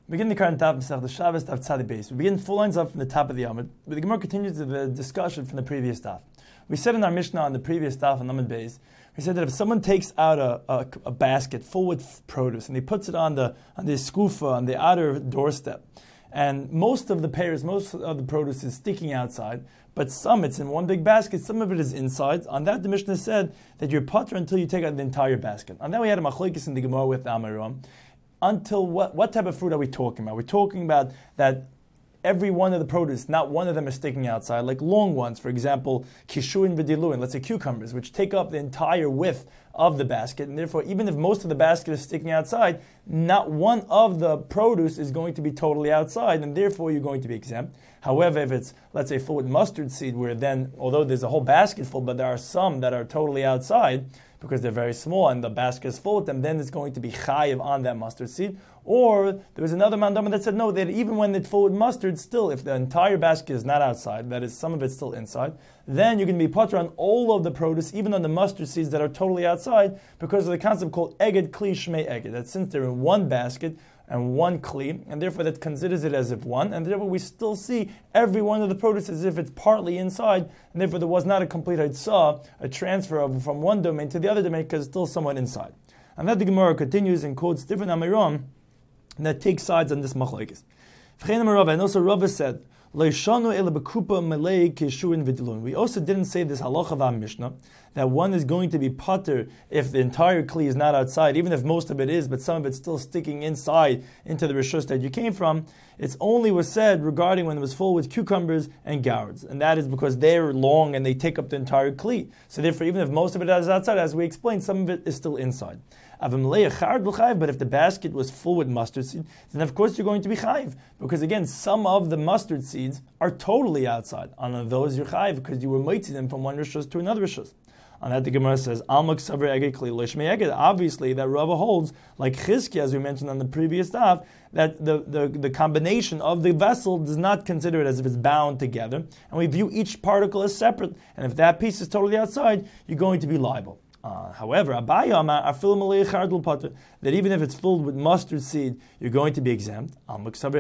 Begin the current daf Masechta Shabbos daf Tzadi Beis. We begin 4 lines up from the top of the Amud. The Gemara continues the discussion from the previous daf. We said in our Mishnah on the previous daf on Amud Beis, we said that if someone takes out a basket full with produce and he puts it on the skufa on the outer doorstep, and most of the pears, most of the produce is sticking outside, but some it's in one big basket, some of it is inside. On that, the Mishnah said that you're potter until you take out the entire basket. On that, we had a machlokes in the Gemara with the Amoraim. Until what type of fruit are we talking about? We're talking about that every one of the produce, not one of them is sticking outside, like long ones, for example, kishuin v'diluin, let's say cucumbers, which take up the entire width of the basket, and therefore, even if most of the basket is sticking outside, not one of the produce is going to be totally outside, and therefore you're going to be exempt. However, if it's, let's say, full with mustard seed, where then, although there's a whole basket full, but there are some that are totally outside, because they're very small and the basket is full with them, then it's going to be chayiv on that mustard seed. Or there was another mandama that said no, that even when it's full with mustard, still, if the entire basket is not outside, that is, some of it's still inside, then you can be potter on all of the produce, even on the mustard seeds that are totally outside, because of the concept called eged kli shmei eged, that since they're in one basket and one kli, and therefore that considers it as if one, and therefore we still see every one of the produce as if it's partly inside, and therefore there was not a complete a transfer from one domain to the other domain, because it's still somewhat inside. And that the Gemara continues and quotes different Amiram that take sides on this machlokes. And also Rava said, we also didn't say this halacha of our Mishnah, that one is going to be potter if the entire kli is not outside, even if most of it is, but some of it's still sticking inside into the rishus that you came from. It's only was said regarding when it was full with cucumbers and gourds, and that is because they're long and they take up the entire kli. So therefore, even if most of it is outside, as we explained, some of it is still inside. But if the basket was full with mustard seed, then of course you're going to be chayiv, because again, some of the mustard seeds are totally outside. On those you're chayiv because you were mitzi them from one rishus to another rishus. On that the Gemara says, obviously that Rava holds, like Chizki, as we mentioned on the previous daf, that the combination of the vessel does not consider it as if it's bound together, and we view each particle as separate, and if that piece is totally outside, you're going to be liable. However, Abaya that even if it's filled with mustard seed, you're going to be exempt. Obviously,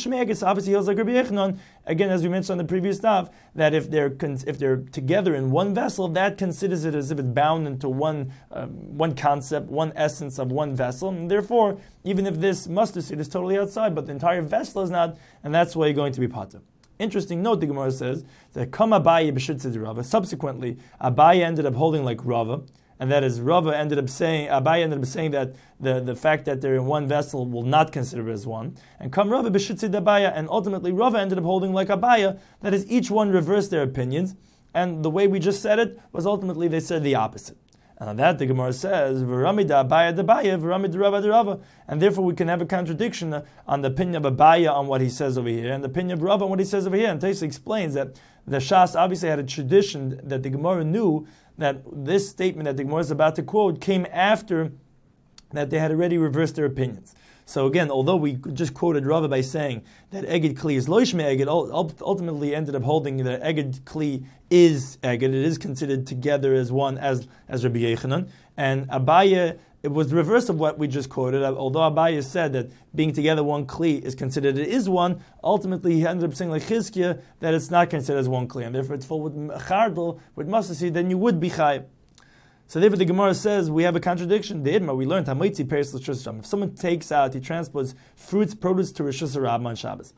again, as we mentioned on the previous daf, that if they're together in one vessel, that considers it as if it's bound into one concept, one essence of one vessel, and therefore, even if this mustard seed is totally outside, but the entire vessel is not, and that's why you're going to be potter. Interesting note, the Gemara says that Abaye b'shitz Rava. Subsequently, Abaye ended up holding like Rava. And that is, Abaye ended up saying that the fact that they're in one vessel will not consider it as one. And come Rava b'shitzid Abaye, and ultimately Rava ended up holding like Abaye, that is, each one reversed their opinions. And the way we just said it was ultimately they said the opposite. And on that the Gemara says, V'rami da Abaye d'Abaye, v'rami d'Rava d'Rava. And therefore we can have a contradiction on the opinion of Abaye on what he says over here, and the opinion of Rava on what he says over here. And Taisa explains that the Shas obviously had a tradition that the Gemara knew that this statement that the Gemara is about to quote came after that they had already reversed their opinions. So again, although we just quoted Rava by saying that Eged Kli is Loishme Eged, ultimately ended up holding that Eged Kli is Eged, it is considered together as one as Rabbi Yechanan, and Abaye, it was the reverse of what we just quoted. Although Abaye said that being together one kli is considered it is one, ultimately he ended up saying like Chizkiah that it's not considered as one kli, and therefore it's full with chardal, with mustard seed, then you would be chayiv. So therefore the Gemara says we have a contradiction. The Idma, we learned Hamoitzi Peres L'Shus Hashem. If someone takes out, he transports fruits, produce to Rishus Hashanah on Shabbos.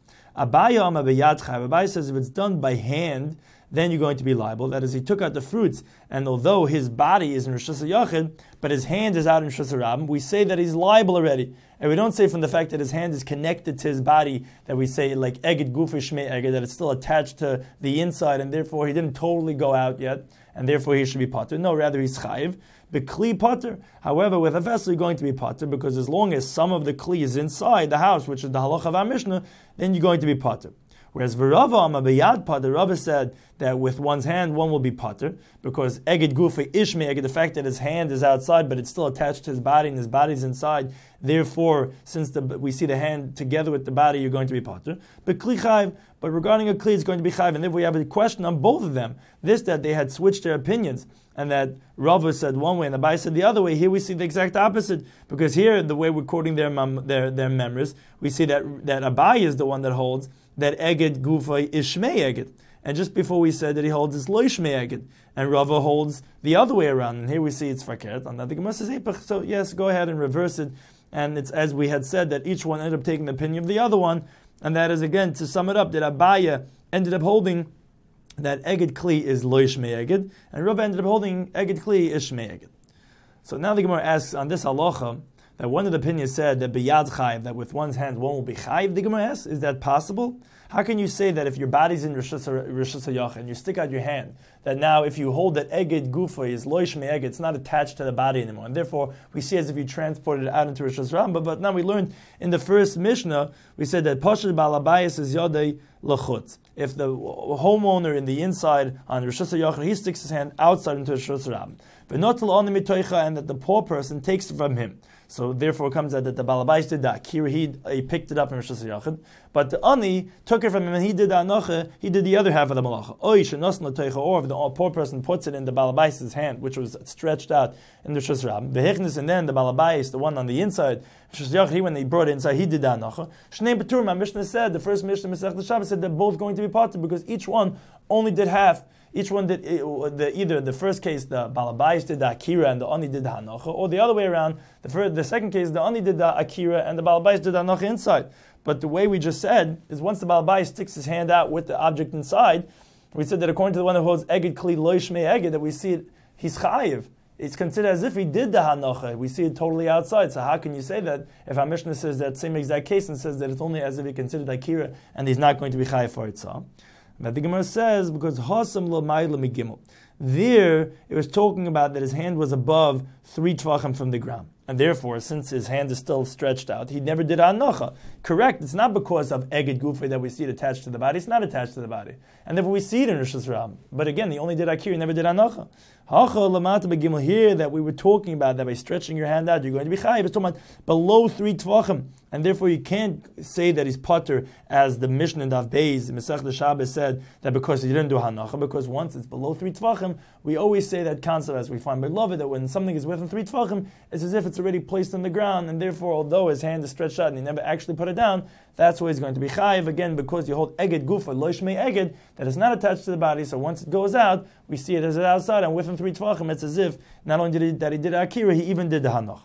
Abaye says if it's done by hand, then you're going to be liable. That is, he took out the fruits, and although his body is in Rishus HaYachid, but his hand is out in Rishus HaRabim, we say that he's liable already. And we don't say from the fact that his hand is connected to his body, that we say like Eged Gufa Shmei Eged, that it's still attached to the inside, and therefore he didn't totally go out yet, and therefore he should be potter. No, rather he's chayiv. But kli potter. However, with a vessel, you're going to be potter, because as long as some of the kli is inside the house, which is the halacha of our Mishnah, then you're going to be potter. Whereas Rava said that with one's hand, one will be pater, because eged gufa ishme eged, the fact that his hand is outside, but it's still attached to his body, and his body's inside. Therefore, since we see the hand together with the body, you're going to be pater. But kli chayv, but regarding a kli, it's going to be chayv. And if we have a question on both of them, this that they had switched their opinions, and that Rava said one way and Abai said the other way. Here we see the exact opposite, because here the way we're quoting their memories, we see that Abai is the one that holds that eged gufa is shmei eged. And just before we said that he holds his lo shmei eged, and Rava holds the other way around. And here we see it's fakert. And the Gemara says epech. So yes, go ahead and reverse it. And it's as we had said that each one ended up taking the opinion of the other one, and that is again to sum it up that Abaya ended up holding that eged kli is lo shmei eged, and Rava ended up holding eged kli is shmei eged. So now the Gemara asks on this halacha that one of the opinions said that biyad chayv, that with one's hand one will be chayv. The Gemara asks, is that possible? How can you say that if your body's in Rishus HaYach and you stick out your hand, that now if you hold that eged gufa is lo shmei eged, it's not attached to the body anymore, and therefore we see as if you transported it out into Rishus Rambam. But now we learned in the first Mishnah, we said that Pashad Balabayas is yodei lachutz. If the homeowner in the inside on Rishus HaYach, he sticks his hand outside into Rishus Rambam, and that the poor person takes it from him. So therefore it comes out that the Balabais did that. Here he picked it up from Rishus HaYachid, but the Ani took it from him and he did the Anocha, he did the other half of the Malacha. Or if the poor person puts it in the Balabais' hand, which was stretched out in the Rishus Rambam, and then the Balabais, the one on the inside, Rishus HaYachid, when he brought it inside, he did the Anocha. Shnei B'tur, my Mishnah said, the first Mishnah, Masechet Shabbos, said they're both going to be parted because each one only did half. Each one did either the first case the Balabais did the Akira and the Ani did the Hanocha, or the other way around. The second case the Ani did the Akira and the Balabais did the Hanocha inside. But the way we just said is once the Balabais sticks his hand out with the object inside, we said that according to the one who holds Eged Kli Lo Shmei Eged, that we see it, he's Chayiv. It's considered as if he did the Hanocha. We see it totally outside. So how can you say that if our Mishnah says that same exact case and says that it's only as if he considered Akira and he's not going to be Chayiv for it? So that the Gemara says because Hasam lo ma'ila migimel. There it was talking about that his hand was above 3 tvachim from the ground. And therefore, since his hand is still stretched out, he never did Hanocha. Correct, it's not because of Eged Gufa that we see it attached to the body, it's not attached to the body. And therefore we see it in Rishus Rambam. But again, he only did Akira, he never did Hanocha. Hacha lamata begimel, here that we were talking about, that by stretching your hand out, you're going to be chayiv. It's talking about below 3 tvachim. And therefore you can't say that he's pater as the Mishnah in Daf Beis, Masechet Shabbos said that because he didn't do Hanocha, because once it's below 3 tvachim, we always say that concept as we find beloved, that when something is within 3 tvachim, it's as if it's already placed on the ground, and therefore although his hand is stretched out and he never actually put it down, that's why he's going to be chayiv, again because you hold eged gufa, lo shmei eged, that is not attached to the body, so once it goes out, we see it as it outside, and within 3 tvachim, it's as if not only did he did Akira, he even did the Hanoch.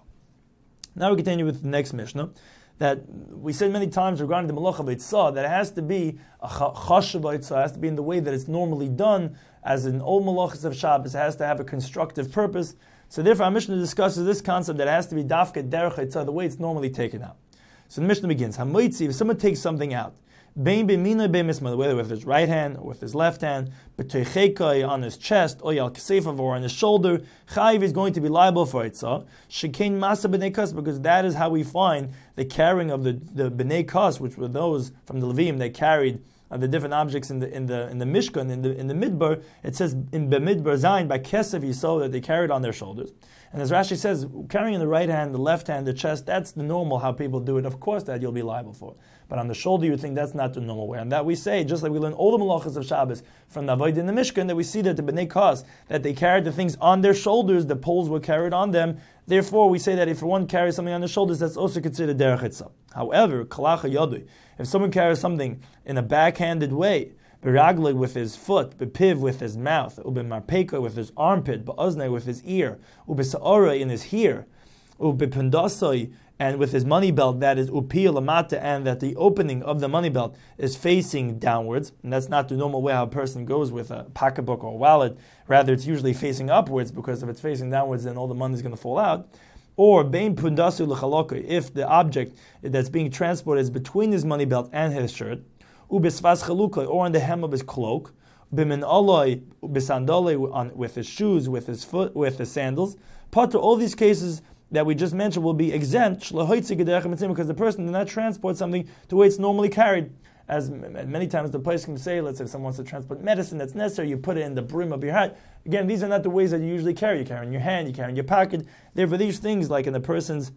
Now we continue with the next Mishnah, that we said many times regarding the Malacha B'Yitzah, that it has to be a Chashav B'Yitzah, it has to be in the way that it's normally done, as in all Malachas of Shabbos, it has to have a constructive purpose. So therefore our Mishnah discusses this concept that it has to be Dafka Derech Yitzah, the way it's normally taken out. So the Mishnah begins, HaMoitzi, if someone takes something out, Bein b'mina bein misma, whether with his right hand or with his left hand, b'teichekai on his chest, or yal kasefav or on his shoulder, chayiv is going to be liable for itzah. Shekein masa b'nei kas, because that is how we find the carrying of the b'nei kas, which were those from the Levim that carried the different objects in the Mishkan, in the Midbar. It says in B'midbar Zayin by Kesef you saw that they carried on their shoulders. And as Rashi says, carrying in the right hand, the left hand, the chest, that's the normal how people do it. Of course that you'll be liable for. But on the shoulder, you would think that's not the normal way. And that we say, just like we learn all the malachas of Shabbos from the Avodah in the Mishkan, that we see that the B'nai Kas, that they carried the things on their shoulders, the poles were carried on them. Therefore, we say that if one carries something on the shoulders, that's also considered derech itzah. However, kalacha yadu, if someone carries something in a backhanded way, beragli with his foot, bepiv with his mouth, ubemarpeka with his armpit, beoznei with his ear, ubesaora in his ear, ubepundasoi, and with his money belt, that is upiyah lamata, and that the opening of the money belt is facing downwards, and that's not the normal way how a person goes with a pocketbook or a wallet. Rather, it's usually facing upwards, because if it's facing downwards, then all the money is going to fall out. Or bein pundasu l'chalokai, if the object that's being transported is between his money belt and his shirt, ubesvas chalukai, or on the hem of his cloak, bimin aloi, ubisandole, with his shoes, with his foot, with his sandals. Patra, all these cases that we just mentioned will be exempt because the person did not transport something the way it's normally carried. as many times the place can say, let's say if someone wants to transport medicine that's necessary, you put it in the brim of your hat. Again, these are not the ways that you usually carry. You carry in your hand, you carry in your pocket. Therefore, these things, like in the person's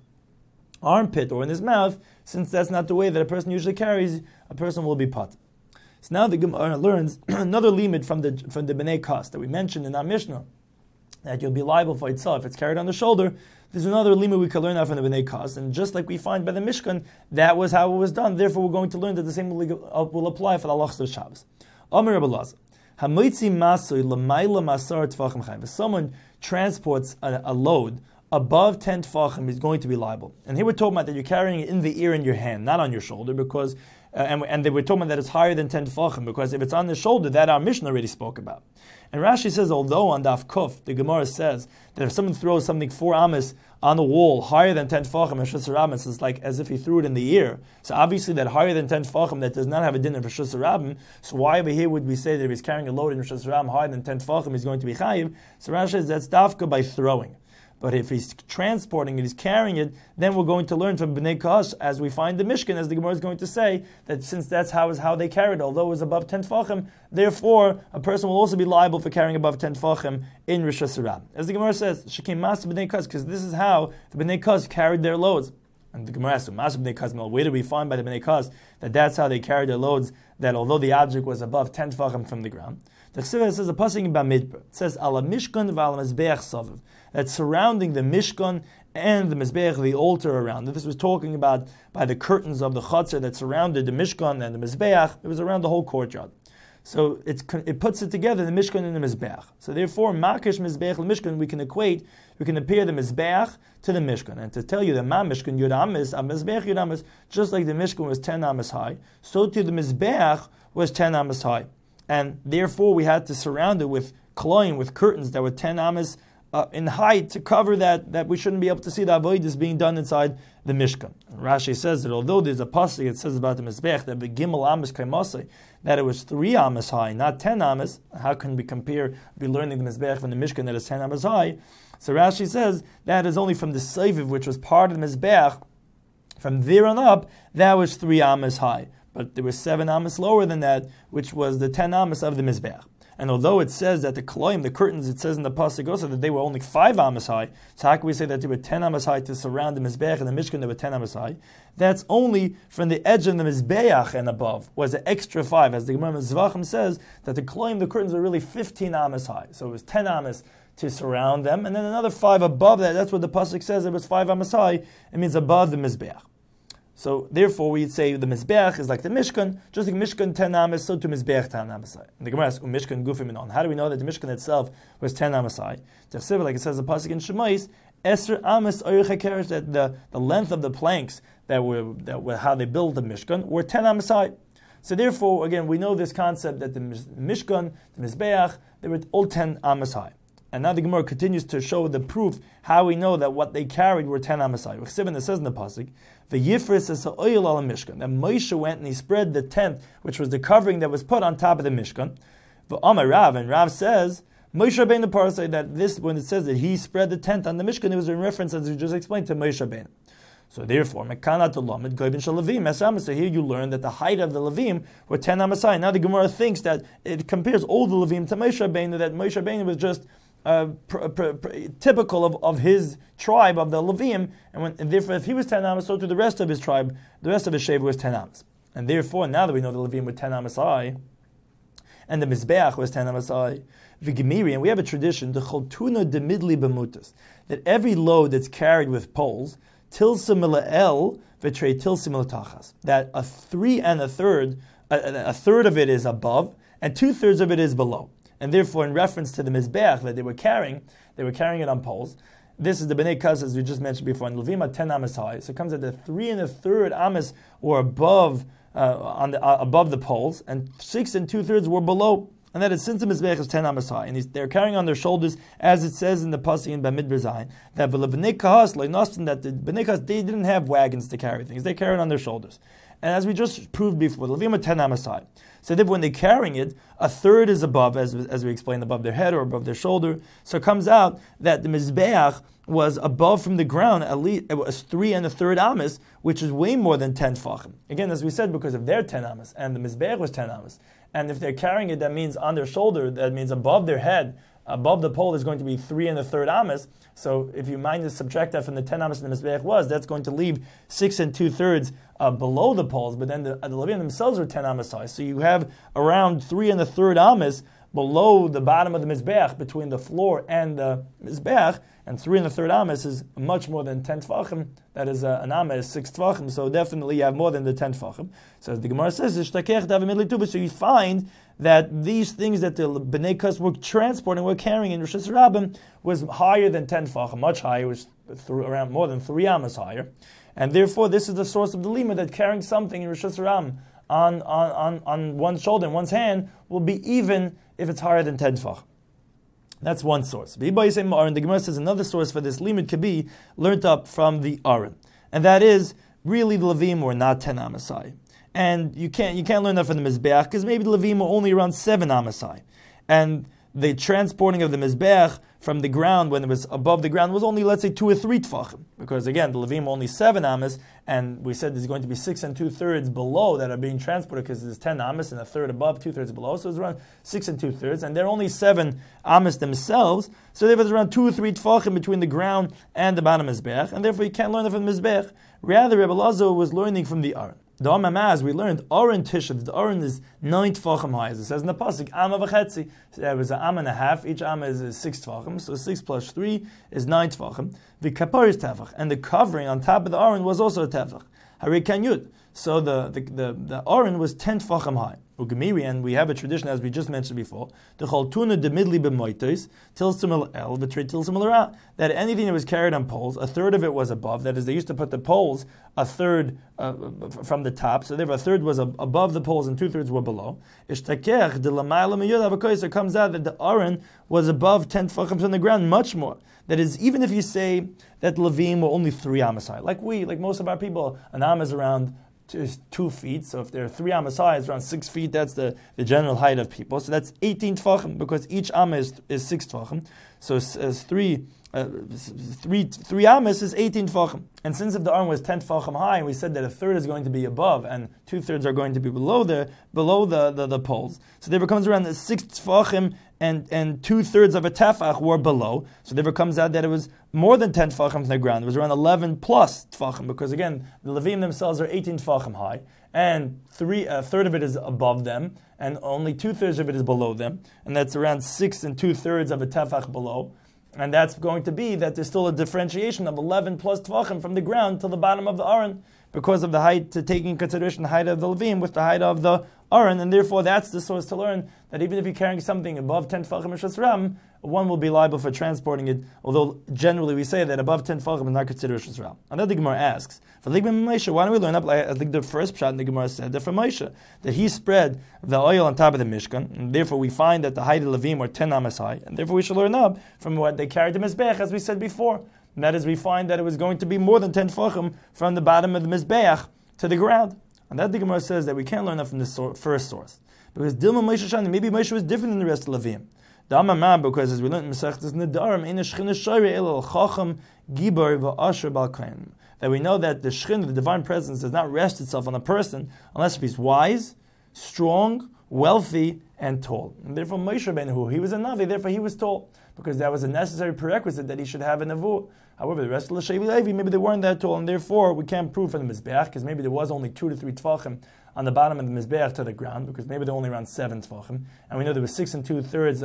armpit or in his mouth, since that's not the way that a person usually carries, a person will be pot. So now the Gemara learns another limit from the Bnei Kas that we mentioned in our Mishnah, that you'll be liable for itself if it's carried on the shoulder. There's another limit we can learn out from the Bnei Kas, and just like we find by the Mishkan, that was how it was done. Therefore, we're going to learn that the same will apply for the halachas of Shabbos. Amir Rabbi Elazar, Hamoitzi masoi l'mayla masar tefachim chayim. If someone transports a load above 10 tefachim, is going to be liable. And here we're talking about that you're carrying it in the ear in your hand, not on your shoulder, because and they were talking about that it's higher than 10 tefachim, because if it's on the shoulder, that our Mishnah already spoke about. And Rashi says, although on Daf Kuf, the Gemara says that if someone throws something 4 amas on the wall higher than 10 tefachim, Reshus Harabim, it's like as if he threw it in the ear. So obviously that higher than 10 tefachim, that does not have a din of Reshus Harabim. So why over here would we say that if he's carrying a load in Reshus Harabim higher than 10 tefachim, he's going to be chayiv? So Rashi says that's dafka by throwing. But if he's transporting it, he's carrying it, then we're going to learn from Bnei Kas, as we find the Mishkan, as the Gemara is going to say, that since that's how they carried, although it was above 10 tefachim, therefore a person will also be liable for carrying above 10 tefachim in Reshus Harabim. As the Gemara says, Shekim Mas Bnei Kas, because this is how the Bnei Kas carried their loads. And the Gemara asks, Mas Bnei Kas, where do we find by the Bnei Kas that that's how they carried their loads, that although the object was above 10 tefachim from the ground? The Chsiva says a pasuk in Bamidbar. It says, Ala Mishkan v'ala Mizbeach Saviv, that surrounding the Mishkan and the Mizbeach, the altar around it. This was talking about by the curtains of the Chatzar that surrounded the Mishkan and the Mizbeach. It was around the whole courtyard. So it puts it together, the Mishkan and the Mizbeach. So therefore, Makish Mizbeach the Mishkan, we can compare the Mizbeach to the Mishkan. And to tell you that Ma Mishkan Yud Amis, a Mizbeach Yud Amis, just like the Mishkan was 10 Amis high, so too the Mizbeach was 10 Amis high. And therefore we had to surround it with kloim, with curtains that were 10 amas in height to cover that we shouldn't be able to see the avodas being done inside the Mishkan. And Rashi says that although there's a pasuk that says about the Mizbech that begimel amas kaimasei, that it was 3 amas high, not 10 amas, how can we be learning the Mizbech from the Mishkan that is 10 amas high? So Rashi says that is only from the Seiviv, which was part of the Mizbech. From there on up, that was 3 amas high. But there was 7 amas lower than that, which was the 10 amas of the Mizbeach. And although it says that the kloim, the curtains, it says in the pasuk also that they were only 5 amas high, so how can we say that they were 10 amas high to surround the Mizbeach and the Mishkan, they were 10 amas high? That's only from the edge of the Mizbeach and above, was an extra 5. As the Gemara Zvachim says, that the kloim, the curtains, are really 15 amas high. So it was 10 amas to surround them, and then another 5 above that. That's what the pasuk says, it was 5 amas high. It means above the Mizbeach. So therefore, we'd say the Mizbeach is like the Mishkan, just like Mishkan 10 amas, so to Mizbeach 10 amas. And the Gemara asks, Mishkan gufim inon. How do we know that the Mishkan itself was 10 amas high? Like it says the pasuk in Shemais, Esr amas oirich hakeresh, that the length of the planks that were how they built the Mishkan were 10 amas high. So therefore, again, we know this concept that the Mishkan, the Mizbeach, they were all 10 amas high. And now the Gemara continues to show the proof how we know that what they carried were 10 amas high. It says in the pasuk, the Yifris is oil al Mishkan. That Moshe went and he spread the tent, which was the covering that was put on top of the Mishkan. The Amar Rav, and Rav says, Moshe Rabbeinu Parasai, that this, when it says that he spread the tent on the Mishkan, it was in reference, as we just explained, to Moshe Rabbeinu. So therefore, Mekanat Lamed Goybin Shalavim. So here you learn that the height of the Levim were 10 amas high. Now the Gemara thinks that it compares all the Levim to Moshe Rabbeinu, that Moshe Rabbeinu was just typical of his tribe, of the Levim, and therefore if he was 10 amas, so to the rest of his tribe, the rest of his Sheva was 10 amas. And therefore, now that we know the Levim were 10 amas high, and the Mizbeach was 10 amas high, V'gemiri, and we have a tradition, the Choltuna de Midli Bemutas, that every load that's carried with poles, Tilsa Mila'el, V'trei Tilsa Milatachas, that a third of it is above, and 2/3 of it is below. And therefore, in reference to the Mizbeach that they were carrying it on poles. This is the Bnei Kas, as we just mentioned before, in Levima 10 amas high. So it comes at the 3 1/3 amas or above above the poles, and 6 2/3 were below. And that is since the Mizbeach is 10 amas high, and they're carrying on their shoulders, as it says in the Pasuk in Bamidbar Zayin, that the Bnei Kas, that the Bnei Kas, they didn't have wagons to carry things; they carried on their shoulders. And as we just proved before, the Levim are 10 amas high. So that when they're carrying it, a third is above, as we explained, above their head or above their shoulder. So it comes out that the Mizbeach was above from the ground, at least it was 3 1/3 amas, which is way more than 10 tfachim. Again, as we said, because of their 10 amas, and the Mizbeach was 10 amas. And if they're carrying it, that means on their shoulder, that means above their head, above the pole is going to be 3 1/3 amas. So if you mind to subtract that from the 10 amas the Mizbeach was, that's going to leave 6 2/3 below the poles. But then the Levim themselves are 10 amas high. So you have around 3 1/3 amas below the bottom of the Mizbeach, between the floor and the Mizbeach, and 3 1/3 amas is much more than 10 tfachim. That is, an amma is 6 tfachim, so definitely you have more than the 10 tfachim. So as the Gemara says, so you find that these things that the Bnei Kus were transporting, were carrying in Rosh Hashanah was higher than 10 tfachim, much higher, was around more than 3 amas higher. And therefore, this is the source of the lima, that carrying something in Rosh Hashanah on one's shoulder and one's hand will be even if it's higher than 10 tfach. That's one source. The Gemara says another source for this limit could be learnt up from the Aron, and that is really the Levim were not 10 amasai, and you can't learn that from the Mizbeach because maybe the Levim were only around 7 amasai, and the transporting of the Mizbeach from the ground when it was above the ground was only, let's say, 2 or 3 tfachim, because again the Levim were only 7 amas, and we said there's going to be 6 2/3 below that are being transported because there's 10 amas and a third above, 2/3 below, so it's around 6 2/3, and they're only 7 amas themselves, so there was around 2 or 3 tfachim between the ground and the bottom Mizbeach, and therefore you can't learn it from the Mizbeach. Rather, Rebbe Lazar was learning from the Aron. The Amamaz, we learned, Aron Tisha, the Aron is 9 tfachim high, as it says in the Pasuk, Amma v'chetzi. So there was an Amma and a half, each Amma is 6 tfachim, so 6 plus 3 is 9 tfachim. The Kapar is tefach, and the covering on top of the Aron was also a tefach. Hari Kanyud. So the Aron was 10 tfachim high. Ugemiri, and we have a tradition, as we just mentioned before, the Chaltuna de Midli b'moitos, Tilsimil el, Tilsimil ra, that anything that was carried on poles, a third of it was above. That is, they used to put the poles a third from the top, so therefore a third was above the poles and 2/3 were below. Ishtakech de lamayla miyud avakos. It comes out that the Aron was above 10 tfachim from the ground, much more. That is, even if you say that Levim were only 3 amas high, like most of our people, an am is around 2 feet, so if they're 3 amas high, it's around 6 feet, that's the general height of people. So that's 18 tfachim, because each amma is 6 tfachim. So as 3 amas is 18 tfachim. And since if the Aron was 10 tfachim high, and we said that a third is going to be above, and 2/3 are going to be below the poles, so there becomes around 6 tfachim, and 2/3 of a tefach were below. So there comes out that it was more than 10 tfachim from the ground. It was around 11 plus tfachim, because again, the Levim themselves are 18 tfachim high, and a third of it is above them, and only 2/3 of it is below them, and that's around 6 2/3 of a tefach below. And that's going to be that there's still a differentiation of 11 plus tfachim from the ground to the bottom of the Aron, because of the height, to take in consideration the height of the Levim with the height of the Aron, and therefore that's the source to learn that even if you're carrying something above 10 tfachim Rosh Hashanah, one will be liable for transporting it, although generally we say that above 10 tfachim is not considered Rosh Hashanah. And then the Gemara asks, for Moshe, why don't we learn up, like the first shot in the Gemara said, that for Moshe, that he spread the oil on top of the Mishkan, and therefore we find that the height of Levim were 10 amas high, and therefore we should learn up from what they carried the Mizbeach, as we said before. And that is, we find that it was going to be more than 10 tfachim from the bottom of the Mizbeach to the ground. And that the Gemara says that we can't learn that from the first source. Because Dilma Moshe Shani, maybe Moshe was different than the rest of Levim. The Amamah, because as we learned in Masechtas Nedarim, in Shechina Shayre El Chacham Gibor VaAsher Balkain, that we know that the Shechina, the divine presence, does not rest itself on a person unless if he's wise, strong, wealthy, and tall. And therefore Moshe Rabbeinu, he was a Navi, therefore he was tall, because that was a necessary prerequisite that he should have a Nevuah. However, the rest of the Shevi Levi, maybe they weren't that tall, and therefore we can't prove from the Mizbeach, because maybe there was only 2 to 3 tfachim on the bottom of the Mizbeach to the ground, because maybe they're only around 7 tfachim, and we know there was 6 2/3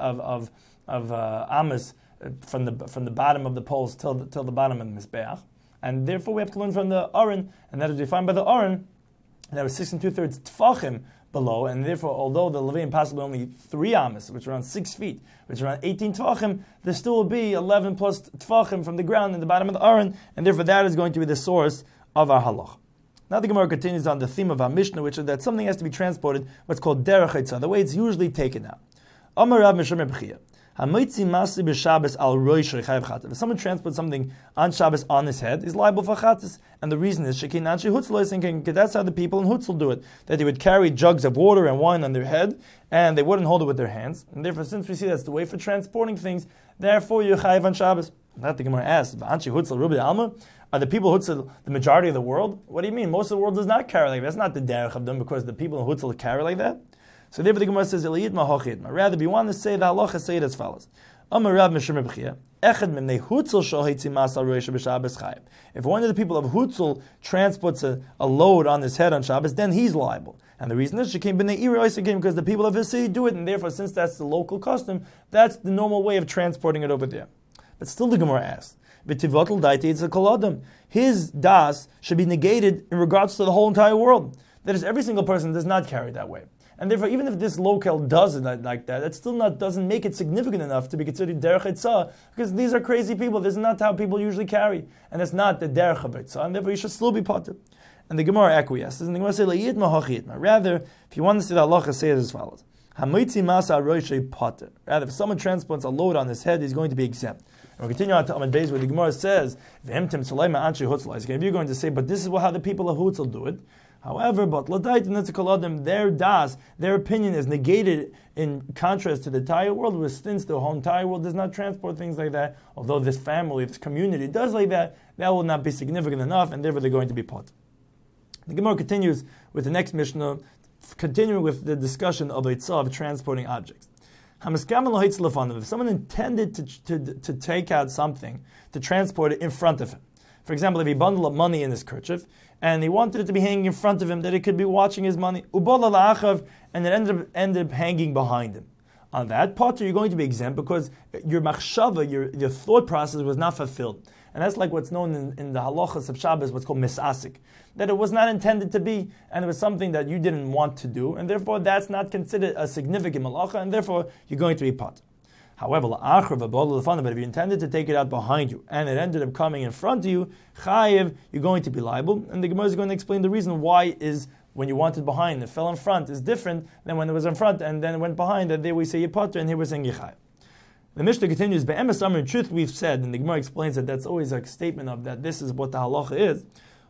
of amas from the bottom of the poles till the bottom of the Mizbeach, and therefore we have to learn from the Aron, and that is defined by the Aron, and there was 6 2/3 tfachim below, and therefore, although the Levim possibly only 3 amas, which are around 6 feet, which are around 18 tfachim, there still will be 11 plus tfachim from the ground in the bottom of the Aron, and therefore that is going to be the source of our halach. Now the Gemara continues on the theme of our Mishnah, which is that something has to be transported, what's called derech haitzah, the way it's usually taken out. Amar Rav Mishra B'chia. If someone transports something on Shabbos on his head, he's liable for chatas. And the reason is that's how the people in Hutzl do it. That they would carry jugs of water and wine on their head, and they wouldn't hold it with their hands. And therefore, since we see that's the way for transporting things, therefore you're chayiv on Shabbos. That the Gemara asks, are the people of Hutzl the majority of the world? What do you mean? Most of the world does not carry like that. That's not the derech of them because the people in Hutzl carry like that. So therefore the Gemara says, rather, if you want to say the halacha, say it as follows. If one of the people of Hutzl transports a load on his head on Shabbos, then he's liable. And the reason is because the people of his city do it, and therefore, since that's the local custom, that's the normal way of transporting it over there. But still the Gemara asks, his das should be negated in regards to the whole entire world. That is, every single person does not carry that way. And therefore, even if this local does it like that, it still doesn't make it significant enough to be considered derech etzah, because these are crazy people. This is not how people usually carry, and it's not the derech of etzah, and therefore you should still be potter. And the Gemara acquiesces, and the Gemara says, rather, if you want to say the halacha, say it as follows. Rather, if someone transports a load on his head, he's going to be exempt. And we continue on to Amud Beis, where the Gemara says, if you're going to say, but this is how the people of Hutzl do it. However, but their das, their opinion is negated in contrast to the entire world, where since the whole entire world does not transport things like that, although this family, this community does like that, that will not be significant enough, and therefore they're going to be pot. The Gemara continues with the next Mishnah, continuing with the discussion of Eitzah of transporting objects. If someone intended to take out something, to transport it in front of him, for example, if he bundled up money in his kerchief, and he wanted it to be hanging in front of him, that he could be watching his money, and it ended up hanging behind him. On that potter, you're going to be exempt because your machshava, your thought process was not fulfilled. And that's like what's known in the halachas of Shabbos, what's called misasik. That it was not intended to be, and it was something that you didn't want to do, and therefore that's not considered a significant malacha, and therefore you're going to be pot. However, but if you intended to take it out behind you, and it ended up coming in front of you, chayiv, you're going to be liable. And the Gemara is going to explain the reason why is when you want it behind, it fell in front, is different than when it was in front, and then it went behind, and there we say potter, and here we're saying chayiv. The Mishnah continues, in truth we've said, and the Gemara explains that that's always a statement of that this is what the halacha is,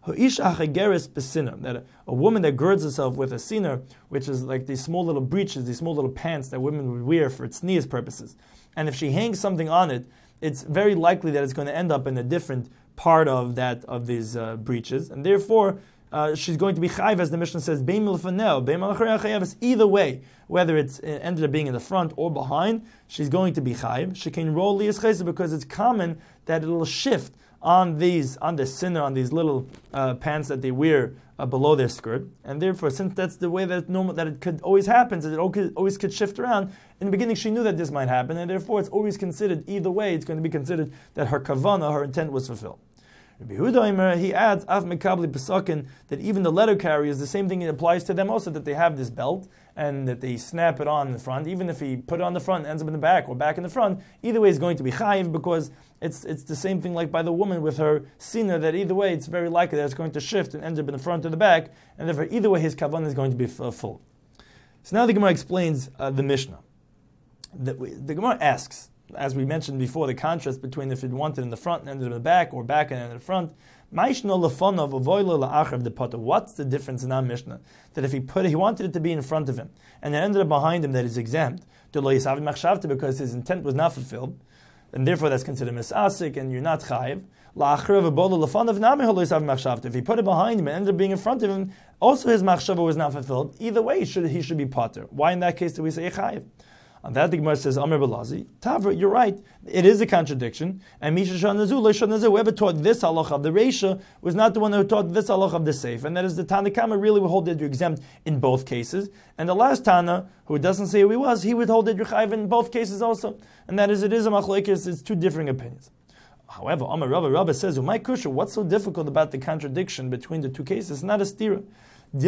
that a woman that girds herself with a sinner, which is like these small little breeches, these small little pants that women would wear for tznius purposes. And if she hangs something on it, it's very likely that it's going to end up in a different part of these breeches, and therefore she's going to be chayiv, as the Mishnah says, either way, whether it ended up being in the front or behind, she's going to be chayiv. She can roll liyas chesed because it's common that it'll shift on the sinner, on these little pants that they wear below their skirt, and therefore, since that's the way that normal that it could always happen, that it always could shift around. In the beginning, she knew that this might happen, and therefore, it's always considered either way. It's going to be considered that her kavana, her intent, was fulfilled. Rabbi Yehuda, he adds, Av Mekabli Pesakin, that even the letter carriers, the same thing it applies to them also, that they have this belt and that they snap it on the front. Even if he put it on the front and ends up in the back or back in the front, either way is going to be chayiv because it's the same thing like by the woman with her sinner, that either way it's very likely that it's going to shift and end up in the front or the back, and therefore either way his kavanah is going to be full. So now the Gemara explains the Mishnah. The Gemara asks, as we mentioned before, the contrast between if it wanted in the front and ended in the back, or back and ended in the front. What's the difference in our Mishnah? That if he wanted it to be in front of him, and it ended up behind him, that is exempt, because his intent was not fulfilled, and therefore that's considered misasik, and you're not chayiv. If he put it behind him and ended up being in front of him, also his machshava was not fulfilled. Either way, he should be potter. Why in that case do we say chayiv? On that, the Gemara says, Amr Balazi, Tavra, you're right. It is a contradiction. And Misha Shanazu, whoever taught this halacha of the Reisha was not the one who taught this halacha of the Seif. And that is the Tana Kama really would hold that you're exempt in both cases. And the last Tana, who doesn't say who he would hold that you're chayiv in both cases also. And that is, it is a machlekes, it's two differing opinions. However, Amr Rabba says, my kusha, what's so difficult about the contradiction between the two cases? It's not a stira. Maybe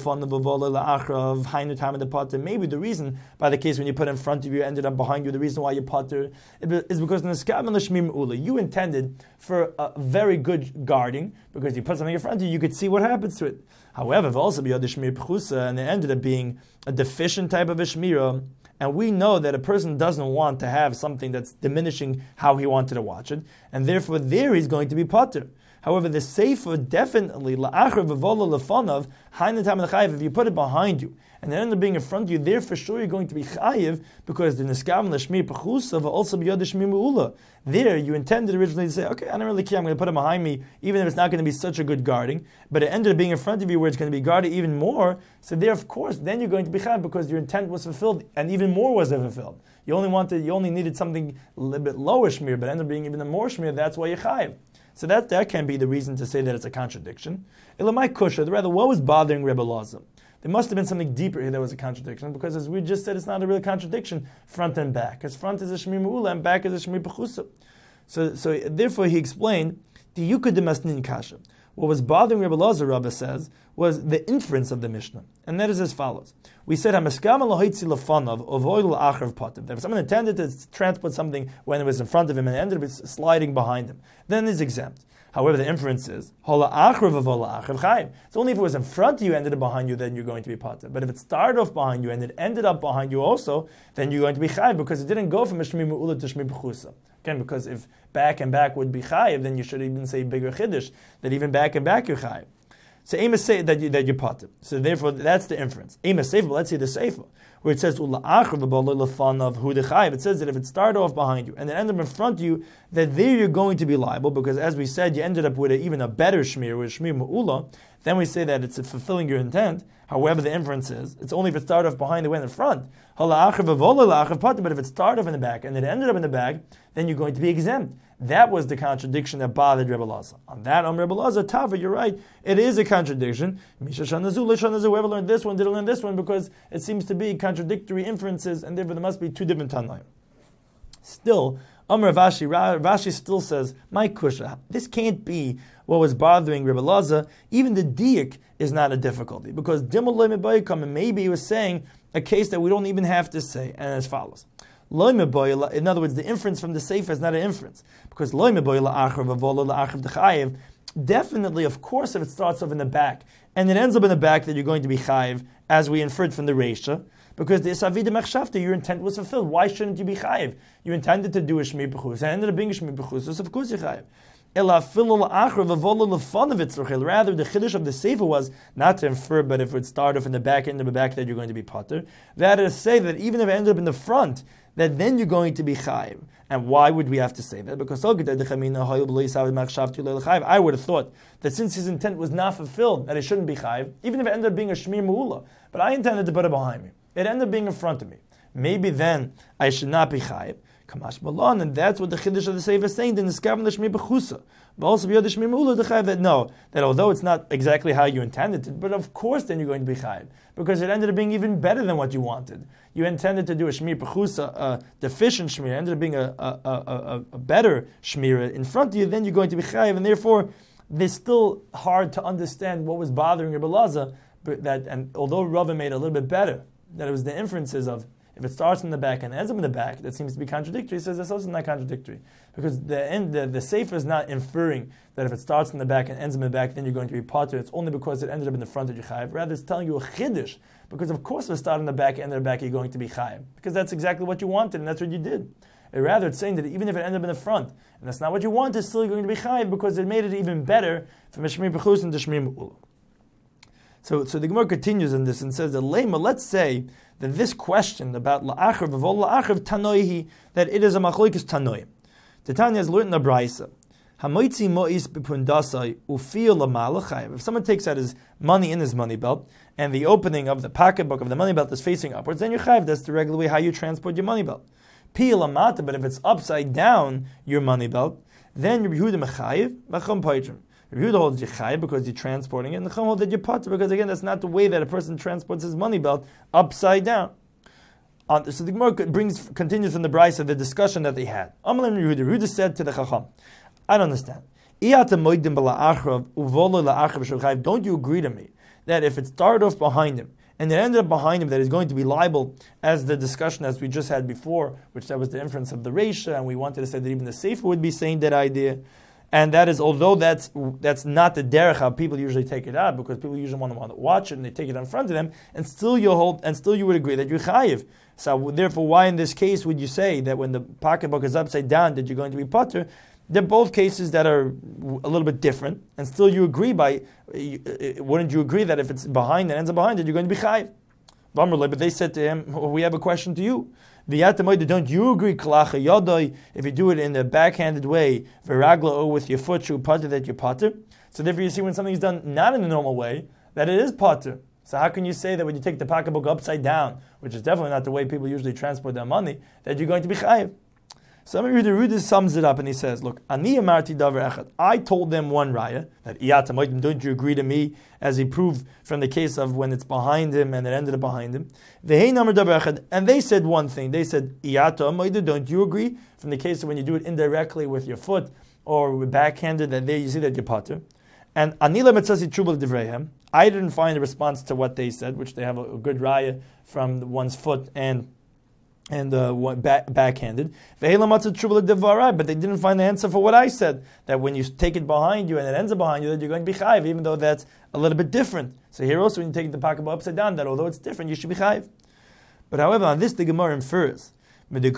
the reason by the case when you put in front of you ended up behind you, the reason why you potter is because you intended for a very good guarding, because you put something in front of you, you could see what happens to it. However, if also and it ended up being a deficient type of a shmira, and we know that a person doesn't want to have something that's diminishing how he wanted to watch it, and therefore there he's going to be potter. However, the Sefer definitely, la'achar v'vola lefanav, hainatam l'chayiv, if you put it behind you, and it ends up being in front of you, there for sure you're going to be chayiv, because the niskav l'shmir pechusa v'olsa b'yod shmir me'ula. There, you intended originally to say, okay, I don't really care, I'm going to put it behind me, even if it's not going to be such a good guarding, but it ended up being in front of you where it's going to be guarded even more, so there, of course, then you're going to be chayiv, because your intent was fulfilled, and even more was fulfilled. You only needed something a little bit lower shmir, but it ended up being even a more shmir, that's why you're chayiv. So that can be the reason to say that it's a contradiction. Elamai kusha, rather, what was bothering Rebbe Elazar? There must have been something deeper here that was a contradiction, because as we just said, it's not a real contradiction, front and back. Because front is a shmir me'ula and back is a shmir pechusa. So therefore he explained, the yukad demasnin kasha. What was bothering Rebbe Elazar, Rabbi says, was the inference of the Mishnah. And that is as follows. We said, that if someone intended to transport something when it was in front of him and it ended up sliding behind him, then it's exempt. However, the inference is, it's only if it was in front of you and ended up behind you, then you're going to be potter. But if it started off behind you and it ended up behind you also, then you're going to be chayiv, because it didn't go from shmir me'ula to shmir pechusa. Again, because if back and back would be chayiv, then you should even say bigger chiddush, that even back and back you're chayiv. So Amos say that you're potter. So therefore, that's the inference. Amos sefer, but let's see the sefer, where it says it says that if it started off behind you and it ended up in front of you, that there you're going to be liable, because as we said, you ended up with even a better shmir, with shmir me'ula. Then we say that it's fulfilling your intent. However, the inference is, it's only if it started off behind, it went in front. But if it started off in the back and it ended up in the back, then you're going to be exempt. That was the contradiction that bothered Rebbe Elazar. On that, Rebbe Elazar, Tava, you're right. It is a contradiction. Whoever learned this one didn't learn this one, because it seems to be contradictory inferences, and therefore there must be two different Tanaim. Still, Rashi still says, my kusha, this can't be what was bothering Rebbe Elazar. Even the diak is not a difficulty, because maybe he was saying a case that we don't even have to say, and as follows. In other words, the inference from the Sefer is not an inference, because definitely, of course, if it starts off in the back and it ends up in the back, that you're going to be chayiv, as we inferred from the Reisha, because the Isavida Mechshavta, your intent was fulfilled. Why shouldn't you be chayiv? You intended to do a shmir pechus, and ended up being a shmir pechus, so of course you're chayiv. Rather, the chiddush of the Sefer was not to infer, but if it started off in the back, end of the back, that you're going to be potter. That is to say that even if it ended up in the front, that then you're going to be chayiv. And why would we have to say that? Because I would have thought that since his intent was not fulfilled, that it shouldn't be chayiv, even if it ended up being a shmir me'ula. But I intended to put it behind me. It ended up being in front of me. Maybe then I should not be chayiv. Kamash Malon, and that's what the chiddush of the Sefer is saying. Then the skavim l'shmir bechusa, but also b'yod shmir me'ula the chayiv. That no, that although it's not exactly how you intended it, but of course then you're going to be chayiv, because it ended up being even better than what you wanted. You intended to do a shmir bechusa, a deficient shmir, ended up being a better shmir in front of you. Then you're going to be chayiv, and therefore it's still hard to understand what was bothering Rebbe Elazar. But that, and although Rava made it a little bit better, that it was the inferences of, if it starts in the back and ends up in the back, that seems to be contradictory. He says that's also not contradictory, because the Sefer is not inferring that if it starts in the back and ends up in the back, then you're going to be potter. It's only because it ended up in the front that you're chayiv. Rather, it's telling you a chiddush, because of course if it started in the back and ended in the back, you're going to be chayiv, because that's exactly what you wanted and that's what you did. And rather, it's saying that even if it ended up in the front and that's not what you wanted, it's still going to be chayiv, because it made it even better from shmir pechus into shmir me'ula. So the Gemara continues in this and says that lema, let's say that this question about la'achav v'vol la'achav tanoihi, that it is a machlokes tanoim. The Tanya has learned in the Braisa, hamoitzi mo'is b'pundasai ufiel l'malachayv. If someone takes out his money in his money belt, and the opening of the pocketbook of the money belt is facing upwards, then you're chayiv. That's the regular way how you transport your money belt. Piyel amata, but if it's upside down your money belt, then you're Yehuda mechayiv v'chom poitrim. Yehuda holds you chayiv because you're transporting it, and the Chum holds that you're potter, because again, that's not the way that a person transports his money belt upside down. So the Gemara continues from the Brisa the discussion that they had. Yehuda said to the Chacham, I don't understand. Don't you agree to me that if it started off behind him and it ended up behind him, that he's going to be liable, as the discussion as we just had before, which that was the inference of the Reisha, and we wanted to say that even the Sefer would be saying that idea. And that is, although that's not the derech how people usually take it out, because people usually want to watch it and they take it in front of them, and still you would agree that you're chayiv. So therefore, why in this case would you say that when the pocketbook is upside down that you're going to be potter? They're both cases that are a little bit different, and still you agree wouldn't you agree that if it's behind and ends up behind it, you're going to be chayiv? But they said to him, we have a question to you. Don't you agree, if you do it in the backhanded way, viragla, or with your foot, that you're potter? So therefore you see when something is done not in the normal way, that it is potter. So how can you say that when you take the pocketbook upside down, which is definitely not the way people usually transport their money, that you're going to be chayiv? So the Rudis sums it up and he says, look, Ani amarti davar echad. I told them one raya, that iyat hamoidim, don't you agree to me, as he proved from the case of when it's behind him and it ended up behind him. Ve'hei namar davar echad. And they said one thing. They said, iyat hamoidim, don't you agree? From the case of when you do it indirectly with your foot or backhanded, that there you see that you're potter. And Anila metzasi trubal divreihem. I didn't find a response to what they said, which they have a good raya from one's foot and backhanded. But they didn't find the answer for what I said, that when you take it behind you and it ends up behind you, that you're going to be chayiv, even though that's a little bit different. So here also, when you take the pocketbook upside down, that although it's different, you should be chayiv. But however, on this the Gemara infers, from the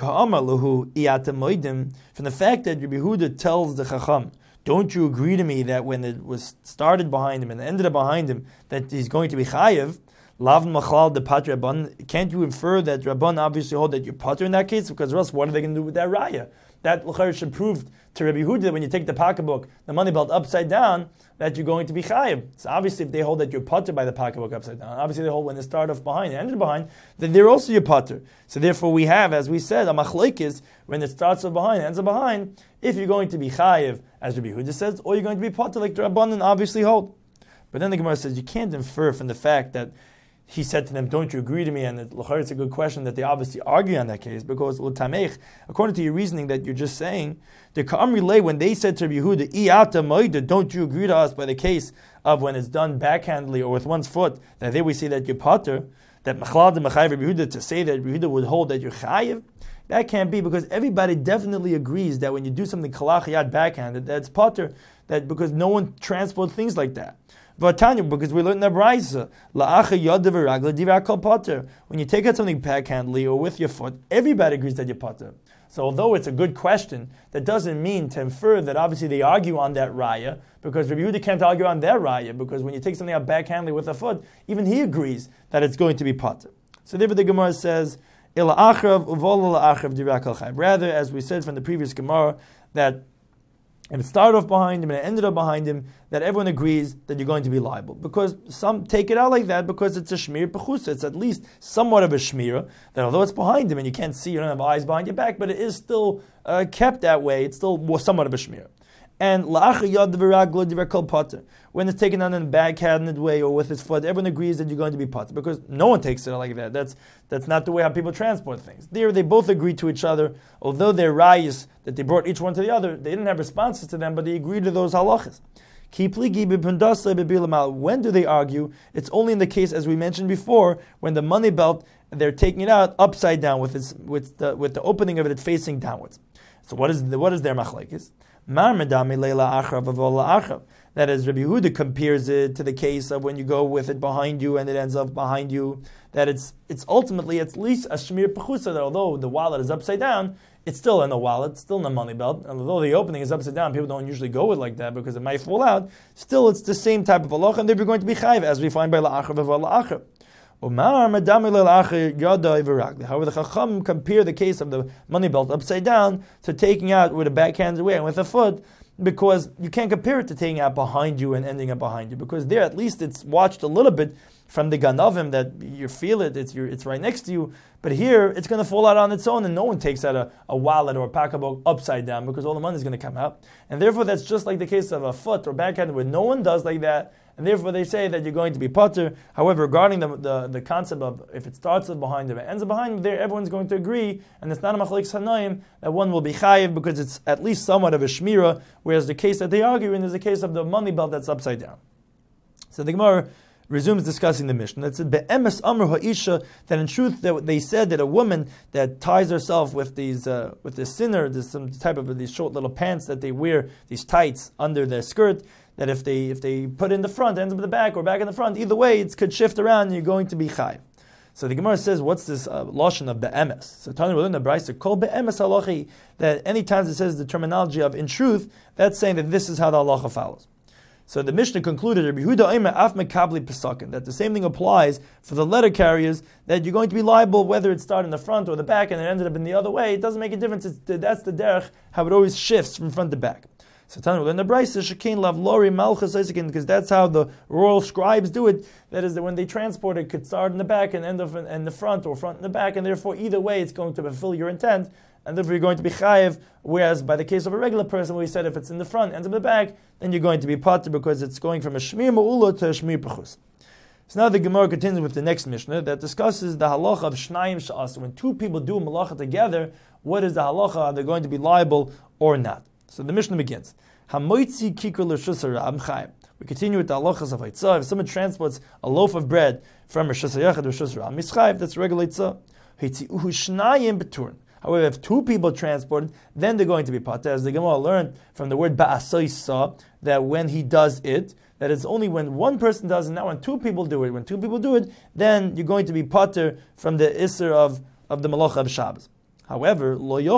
fact that Rabbi Yehuda tells the Chacham, don't you agree to me that when it was started behind him and ended up behind him, that he's going to be chayiv? Lav machal de pat Rabban. Can't you infer that Rabban obviously hold that you're potter in that case? Because else, what are they going to do with that raya? That l'chayr should prove to Rabbi Yehuda that when you take the pocketbook, the money belt upside down, that you're going to be chayiv. So obviously, if they hold that you're potter by the pocketbook upside down, obviously they hold when they start off behind and ended behind, then they're also your potter. So therefore, we have, as we said, a machlekes when it starts off behind, ends up behind. If you're going to be chayiv, as Rabbi Yehuda says, or you're going to be potter like the Rabbanan obviously hold. But then the Gemara says you can't infer from the fact that he said to them, don't you agree to me? And it's a good question that they obviously argue on that case, because according to your reasoning that you're just saying, the Ka'am relay, when they said to Yehuda, Iyata Moida, don't you agree to us by the case of when it's done backhandedly or with one's foot, that there we see that you're potter, that Machlad and Machayev Yehuda, to say that Yehuda would hold that you're chayiv? That can't be, because everybody definitely agrees that when you do something kalachiyat backhanded, that's potter, that because no one transports things like that. Vatanya, because we learned in the Brisa, la'acha yadav ragla dirakal potter. When you take out something backhandedly or with your foot, everybody agrees that you're potter. So although it's a good question, that doesn't mean to infer that obviously they argue on that raya, because Rabbi Yehuda can't argue on their raya, because when you take something out backhandedly with a foot, even he agrees that it's going to be potter. So therefore the Gemara says, ila achrav uvola la'achrav dirakal chayv. Rather, as we said from the previous Gemara, that if it started off behind him and it ended up behind him, that everyone agrees that you're going to be liable. Because some take it out like that because it's a shmir pechusa. It's at least somewhat of a shmira, that although it's behind him and you can't see, you don't have eyes behind your back, but it is still kept that way. It's still somewhat of a shmira. And when it's taken on in a backhanded way or with his foot, everyone agrees that you're going to be potter, because no one takes it like that. That's not the way how people transport things. There, they both agree to each other, although their rayas that they brought each one to the other, they didn't have responses to them, but they agreed to those halachas. When do they argue? It's only in the case, as we mentioned before, when the money belt, they're taking it out upside down with the opening of it facing downwards. So what is their machlekes? That is, Rabbi Yehuda compares it to the case of when you go with it behind you and it ends up behind you, that it's ultimately at least a shmir pechusa, that although the wallet is upside down, it's still in the wallet, it's still in the money belt. And although the opening is upside down, people don't usually go with it like that because it might fall out. Still, it's the same type of halacha, and they're going to be chayiv, as we find by la'achar v'val la'achar. However, the Chacham compare the case of the money belt upside down to taking out with a backhanded way and with a foot, because you can't compare it to taking out behind you and ending up behind you, because there at least it's watched a little bit from the ganavim that you feel it, it's right next to you, but here it's going to fall out on its own, and no one takes out a wallet or a pocketbook upside down because all the money is going to come out. And therefore that's just like the case of a foot or backhanded where no one does like that, and therefore they say that you're going to be potter. However, regarding the concept of if it starts behind him and ends behind him, there everyone's going to agree, and it's not a machlekes hanayim that one will be chayiv because it's at least somewhat of a shmira, whereas the case that they argue in is the case of the money belt that's upside down. So the Gemara resumes discussing the Mishnah. It said, "Be'emes amru ha'isha," that in truth that they said that a woman that ties herself with these with this sinner, there's some type of these short little pants that they wear, these tights under their skirt, that if they put in the front, ends up in the back, or back in the front, either way, it could shift around and you're going to be chayiv. So the Gemara says, what's this lashon of be'emes? So Tanya will learn the Brayser, kol be'emes halachi, that any times it says the terminology of in truth, that's saying that this is how the halacha follows. So the Mishnah concluded, Rabbi Yehuda Omer af mekabli pesakim, that the same thing applies for the letter carriers, that you're going to be liable whether it started in the front or the back and it ended up in the other way. It doesn't make a difference. That's the derech, how it always shifts from front to back. So Tanya will learn the Brayser, shekein lav lori malchus isakin, because that's how the royal scribes do it. That is that when they transport it, could start in the back and end up in the front, or front in the back, and therefore either way it's going to fulfill your intent, and therefore you're going to be chayiv. Whereas by the case of a regular person, we said if it's in the front, ends up in the back, then you're going to be pater because it's going from a shmir ma'ula to a shmir pechus. So now the Gemara continues with the next Mishnah that discusses the halacha of shnayim sha'as. When two people do malacha together, what is the halacha? Are they going to be liable or not? So the Mishnah begins. Hamoitzi kikar l'shus harab chayim. We continue with the halachas of haitzah. If someone transports a loaf of bread from Rishus Hayachid to Rishus Ram Mischayv, that's regular haitzah. Haitziuhu shnayim beturin. However, if two people transported, then they're going to be pater. As the Gemara learned from the word ba'asoisa, that when he does it, that it's only when one person does it, not when two people do it. When two people do it, then you're going to be pater from the isser of the malacha of Shabbos. However,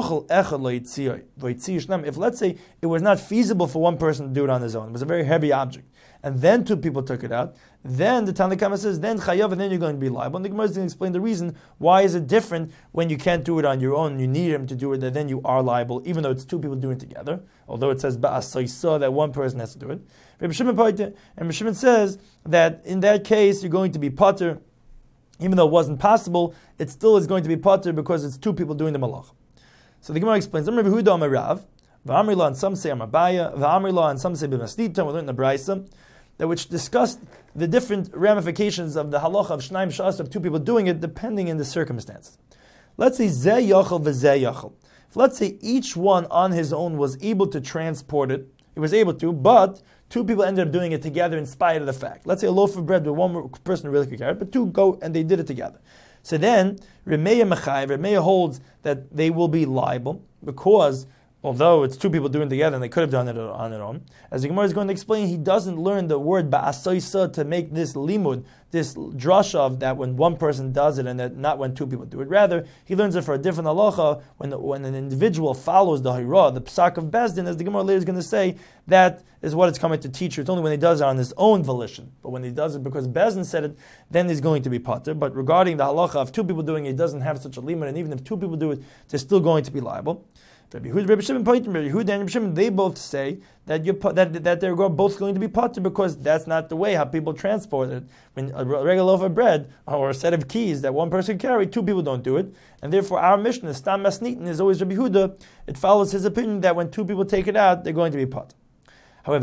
if let's say it was not feasible for one person to do it on his own, it was a very heavy object, and then two people took it out, then the Tanna Kama says, then chayav, and then you're going to be liable. And the Gemara is going to explain the reason why is it different when you can't do it on your own, you need him to do it, that then you are liable, even though it's two people doing it together, although it says ba'asaisa, that one person has to do it. Rabbi Shimon says that in that case you're going to be pater. Even though it wasn't possible, it still is going to be pater because it's two people doing the malach. So the Gemara explains, Rabbi Yehuda Amar Rav, v'amrila, and some say Amarbaya, v'amrila, and some say b'masnita, we learned in the Brayser, that which discussed the different ramifications of the halacha of shnayim sha'as, of two people doing it, depending on the circumstances. Let's say zeh yachal v'zeh yachal. If let's say each one on his own was able to transport it, he was able to, but two people ended up doing it together in spite of the fact. Let's say a loaf of bread with one person who really could carry it, but two go and they did it together. So then, Remeya holds that they will be liable because although it's two people doing it together and they could have done it on their own, as the Gemara is going to explain, he doesn't learn the word ba'asoisa to make this limud, this drasha of that when one person does it and that not when two people do it. Rather, he learns it for a different halacha when an individual follows the hirah, the psak of Bezdin, as the Gemara later is going to say, that is what it's coming to teach you. It's only when he does it on his own volition. But when he does it because Bezdin said it, then he's going to be pater. But regarding the halacha of two people doing it, he doesn't have such a limud, and even if two people do it, they're still going to be liable. Rabbi Yehuda and Rabbi Shimon, they both say that they're both going to be pater because that's not the way how people transport it. When a regular loaf of bread or a set of keys that one person carry, two people don't do it, and therefore our Mishnah, Stam Masnitin, is always Rabbi Yehuda. It follows his opinion that when two people take it out, they're going to be pater. However,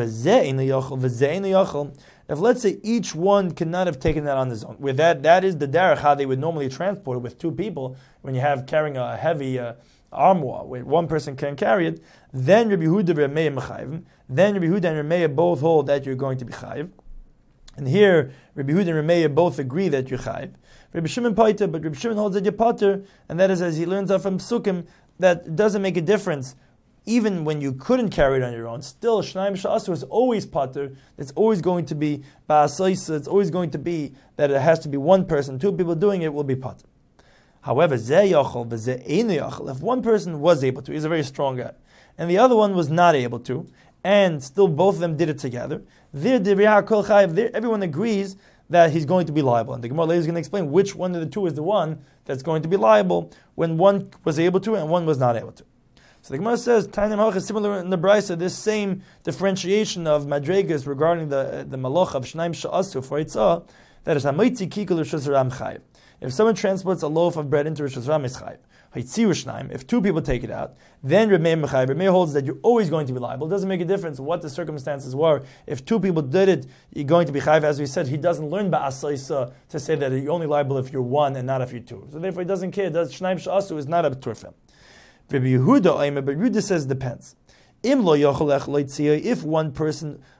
if let's say each one cannot have taken that on his own, where that is the derech how they would normally transport it with two people, when you have carrying a heavy armoire where one person can carry it, then Rabbi Yehuda and Remeya mechayim. Then Rabbi Yehuda and Remeya both hold that you're going to be chayiv. And here Rabbi Yehuda and Remeya both agree that you're chayiv. Rabbi Shimon pater, but Rabbi Shimon holds that you're pater, and that is as he learns out from Sukkim, that it doesn't make a difference. Even when you couldn't carry it on your own, still Shnayim Sha'asu is always pater. It's always going to be ba'asaisa. It's always going to be that it has to be one person. Two people doing it will be pater. However, if one person was able to, he's a very strong guy, and the other one was not able to, and still both of them did it together, everyone agrees that he's going to be liable. And the Gemara later is going to explain which one of the two is the one that's going to be liable when one was able to and one was not able to. So the Gemara says, similar in the Brayser, this same differentiation of madregas regarding the malach of Shnayim Sha'asu for Eitzah, that is Hamaitzi Kikul Rishus Ram Chayiv. If someone transports a loaf of bread into Rishus Ram is Chayiv. If two people take it out, then Remeya holds that you're always going to be liable. It doesn't make a difference what the circumstances were. If two people did it, you're going to be chayiv. As we said, he doesn't learn ba'asaisa to say that you're only liable if you're one and not if you're two. So therefore, he doesn't care. Shnayim Sha'asu is not a turfem. Rabbi Yehuda says depends. If one person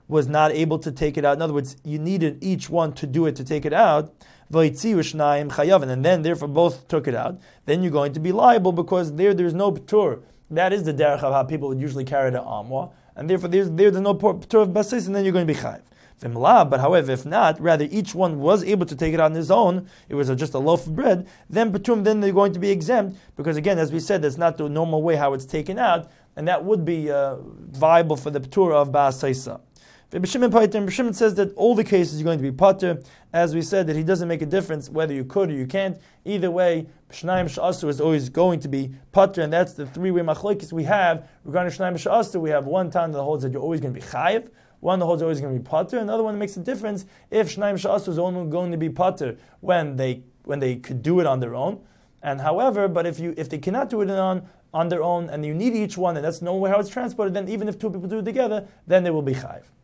was not able to take it out. In other words, you needed each one to do it to take it out. And then therefore both took it out. Then you're going to be liable because there's no patur. That is the derech of how people would usually carry the amwa, and therefore there's no patur of basis, and then you're going to be chayiv. But however, if not, rather each one was able to take it on his own, it was just a loaf of bread, then patum, then they're going to be exempt, because again, as we said, that's not the normal way how it's taken out, and that would be viable for the patur of ba'asaisa. B'Shimon says that all the cases are going to be pater. As we said, that he doesn't make a difference whether you could or you can't. Either way, Shnayim Sha'asu is always going to be pater, and that's the three-way machlokes we have. Regarding Shnayim Sha'asu, we have one time that holds that you're always going to be chayiv, one that holds always going to be pater, another one that makes a difference if Shnayim Sha'asu is only going to be pater when they could do it on their own. And however, but if they cannot do it on their own, and you need each one, and that's no way how it's transported, then even if two people do it together, then they will be chayiv.